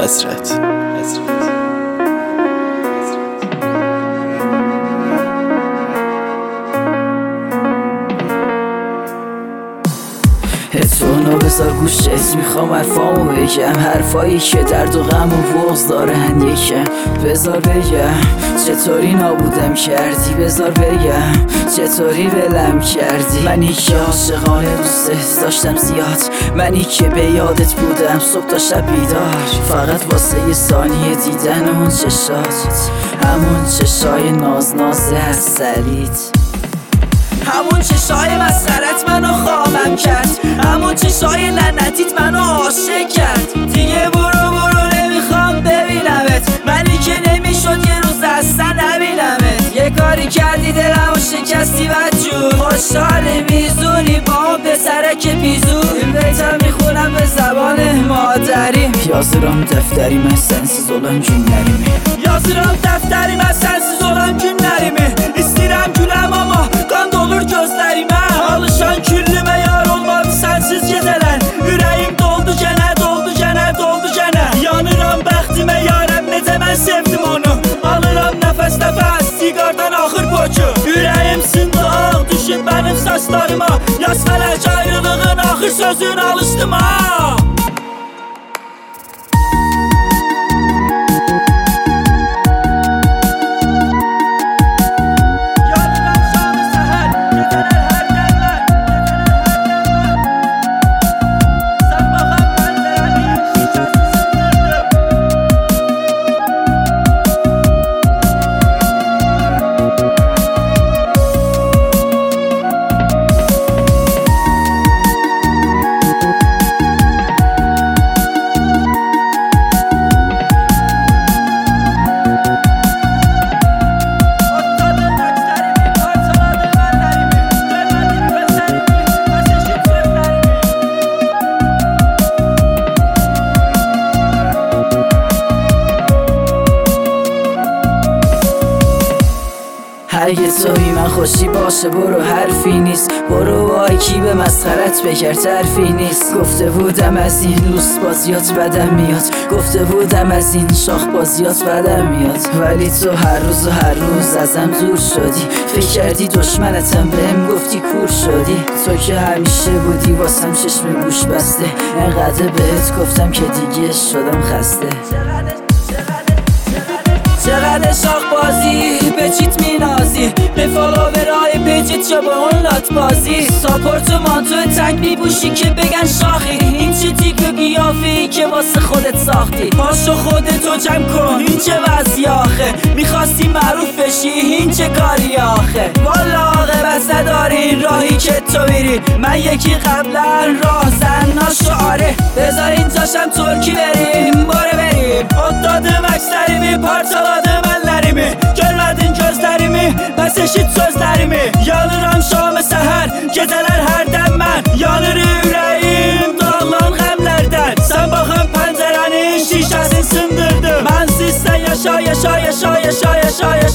حسرت. هدفونو بذار گوشت، میخوام حرفامو بگم، حرفایی که درد و غم و بغض دارن یکم. بذار بگم چطوری نابودم کردی، بذار بگم چطوری ولم کردی. منی که عاشقانه دوست داشتم زیاد، منی که به یادت بودم صبح تا شب بیدار، فقط واسه یه ثانیه دیدن اون چشات، همون چشای ناز عسلیت، همون چشای مسخرت منو خامم کرد، همون چشای لعنتیت منو عاشق کرد. دیگه برو نمیخوام ببینمت، منی که نمیشد یه روز اصلا نبینمت. یه کاری کردی دلمو شکستی بدجور، خوشحال میزونی با اون پسرک پیزور. این بیتم میخونم به زبان مادریم، yazıram defterime sensiz olan günlerimi، yazıram defterime sensiz olan günlerimi. İstirəm güləm ama qan dolur gözlərimə, alışan küllümə yar olmadı sensiz gecələr. Ürəyim doldu gənə, yanıram bəxtimə yarəm, necə mən sevdim onu. Alıram nəfəs siqardan axır boçu, ürəyim sındı ağ düşüb mənim saçlarıma. Yaz fələk ayrılığın axır sözün alışdım ha. اگه توی من خوشی باشه برو، حرفی نیست. برو وای کی به مسخرت بکرد حرفی نیست. گفته بودم از این لوس بازیات بدم میاد، گفته بودم از این شاخ بازیات بدم میاد. ولی تو هر روز ازم دور شدی، فکر کردی دشمنتم بهم گفتی کور شدی. تو که همیشه بودی واسم چشم گوش بسته، انقدر بهت گفتم که دیگه شدم خسته. چقدر شاخ بازی به چیت مینازی، به فالوورای پیجت چه با اون لات بازی. ساپورت و مانتو تنگ میپوشی که بگن شاخی، این چه تیپ قیافه‌ای که واسه خودت ساختی. پاشو خودتو جمع کن، این چه وضعی آخه، میخواستی معروف بشی این چه کاری آخه. والا عاقبت نداری این راهی که تو میری، من یکی قبلا راه زناشو آره. بذار این تاشم ترکی بریم بریم، افتادم əkslərimi parçaladım əllərimi. Görmədin gözlərimi, bəs eşit sözlərimi. Yanıram şamı səhər, gecələr hərdən mən, yanır ürəyim dağılan qəmlərdən. Sən baxın pəncərənin şişəsini sındırdım, mən sizdən yaşa